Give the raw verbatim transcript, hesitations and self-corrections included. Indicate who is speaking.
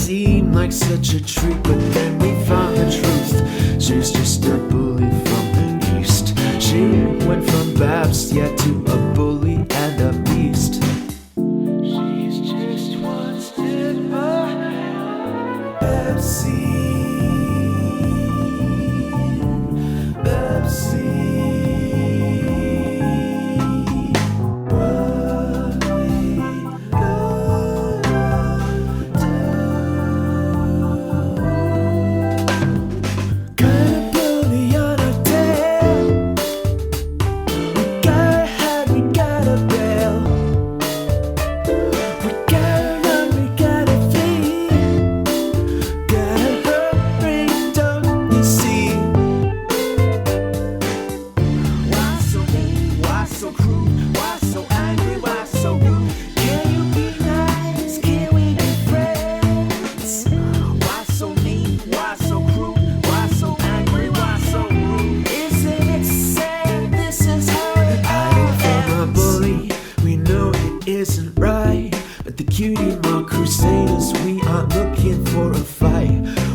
Speaker 1: seemed like such a treat, but then we found the truth. She's just a bully from the east. She went from Babs, yeah, to a bully and a beast. She's just one step ahead. Babsy, Babsy. Isn't right, but the cutie mark crusaders, we aren't looking for a fight.